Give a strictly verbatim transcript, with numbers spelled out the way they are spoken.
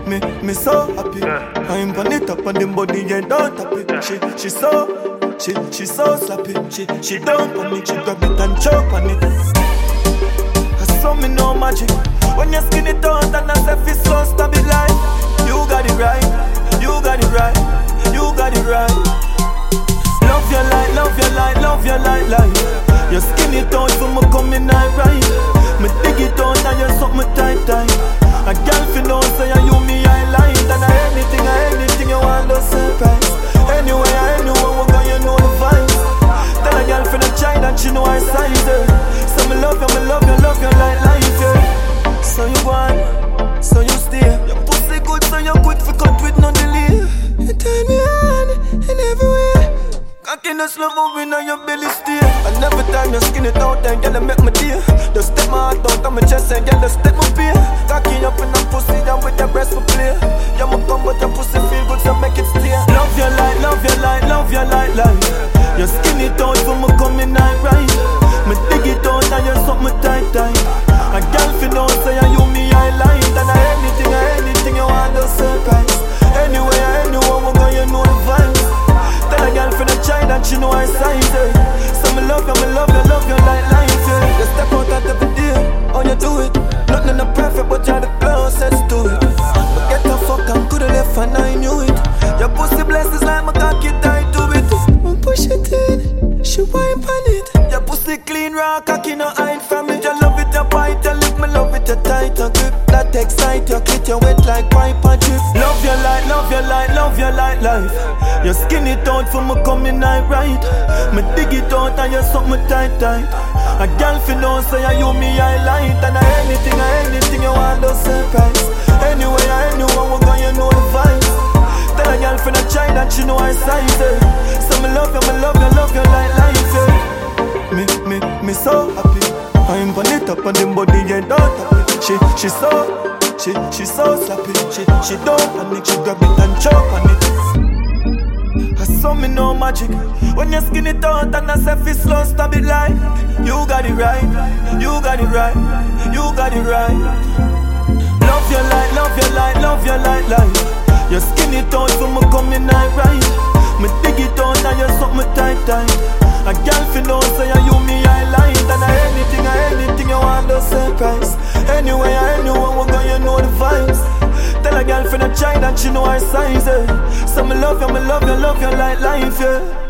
me, me so happy. I'm on it up on the body, yeah, don't tap it. She, she so, she, she so slappy. She, she don't panic, she grab it and choke on it. I saw me no magic. When you skin it out and I say it's so stabilized. You got it right, you got it right, you got it right. Love your light, love your light, love your light, light. You skin it out for me coming night right. Me dig it out and you suck me tight, tight. A girl fi know say you me I light. And I anything, I anything you want to surprise. Anywhere, anywhere we go you know the vibes. Tell a girl fi the try that she know I size her. So me love you, me love you, love you like life, yeah. So you go on, so you stay. Your pussy good so you quick fi cut with no delay. You turn me on in every way. Cockiness love moving on your belly stay. And every time you skin it out and girl make me dear. Just step my heart out on my chest and girl just step my beer. Cocky up in the pussy down with the breast for play. You ma come but your pussy feel good so make it stay. Love your light, love your light, love your light, light. You skin it out for me coming night right. Me dig it out and you suck me tight, tight. A girl fi know say you me I light. And I anything, I anything you want to surprise. Anywhere, anywhere we go you know the vibes. Tell a girl for the try that she know I size her. So me love you, me love you, love you like life, yeah. You step out at every day, how you do it. Nothing not perfect, but you're the closest to it. But get the fuck, I'm good left and I knew it. Your pussy blessed is like my cocky tied to it. When push it in, she wipe on it. Your pussy clean, raw, cocky no hide from it. You love it, you bite, you lick, me love it, you tight, you grip. That excite, you clit, you wet like pipe and drip. Love your light, love your light, love your light, life. You skin it out for me coming night right. Me dig it out and you suck me tight, tight. A girl fi know say you me I light. And I anything, I anything you want to surprise. Anywhere, anywhere we go you know the vibes. Tell a girl fi the try that she know I size her. So me love you, me love you, love you like life, yeah. Me, me, me so happy. I'm on it up on the body, yeah, don't tap it. She, she so, she, she so slappy. She, she don't panic, she grab it and choke on it. I saw me no magic. When you skin it out and I say it's slow, stop it like. You got it right, you got it right, you got it right. Love your light, love your light, love your light, light. You skin it out for me coming night right. Me dig it out and you suck me tight, tight. A girl fi know say you me I light. And I anything, I anything you want to surprise. Anywhere, anywhere we go you know the vibes. Tell a girl fi the try that she know I size her. So me love you, me love you, love you like life, yeah.